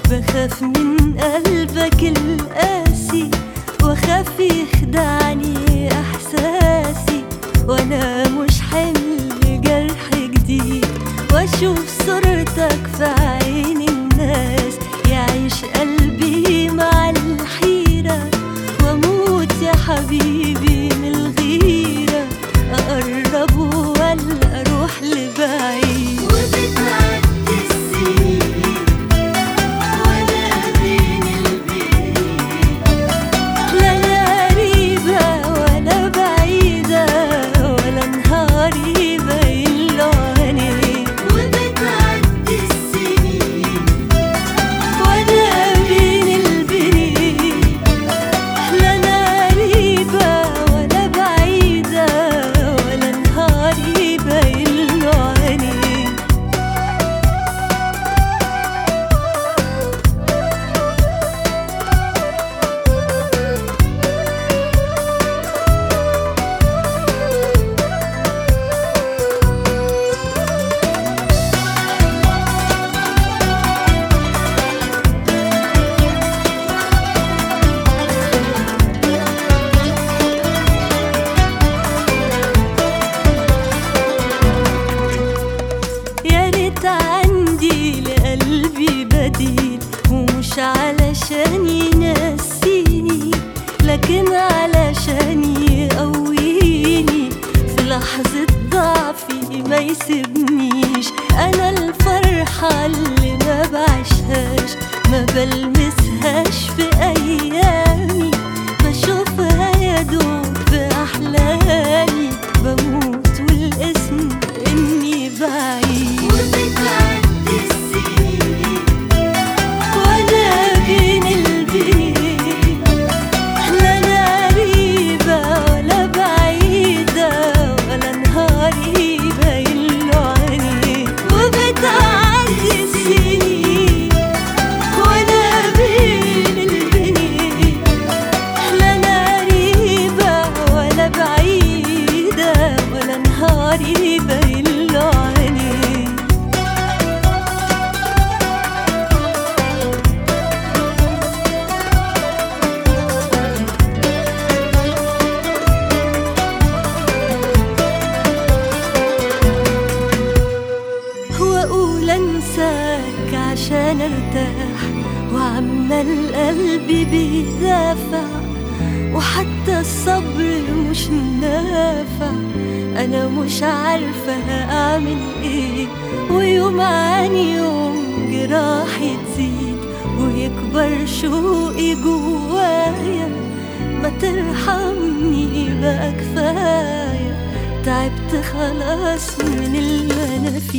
بخاف من قلبك القاسي، واخاف يخدعني احساسي، وانا مش حمل جرح جديد، واشوف صورتك في عين الناس، يعيش قلبي مع الحيرة، واموت يا حبيبي من الغيرة، اقرب ولا اروح لبعيد. وبتعدي السنين وانا بين البين، لا انا قريبة ولا بعيدة، ولا نهاري باين له عينيك. وبتعدي السنين وانا بين البين، لا انا قريبة ولا بعيدة، ولا نهاري باين له عينيك. يا ريت عندي لقلبي بديل، ومش علشان ينسيني، لكن علشان يقويني في لحظة ضعفي ما يسيبنيش. أنا الفرحة اللي ما بعيشهاش، ما بلمسهاش في أيامي، بشوفها يا دوب في أحلامي، بموت والاسم إني بعيد. وبتعدي السنين وأنا بين البين، لا أنا قريبة ولا بعيدة، ولا نهاري باين له عينيك. وبتعدي السنين وأنا بين البين، لا أنا قريبة ولا بعيدة، ولا نهاري باين له عينيك. واقول انساك عشان ارتاح، وعمال قلبي بيدافع، وحتى الصبر مش نافع، انا مش عارفة اعمل ايه، ويوم عن يوم جراحي تزيد، ويكبر شوقي جوايا، ما ترحمني بقى كفاية، تعبت خلاص من اللي انا فيه.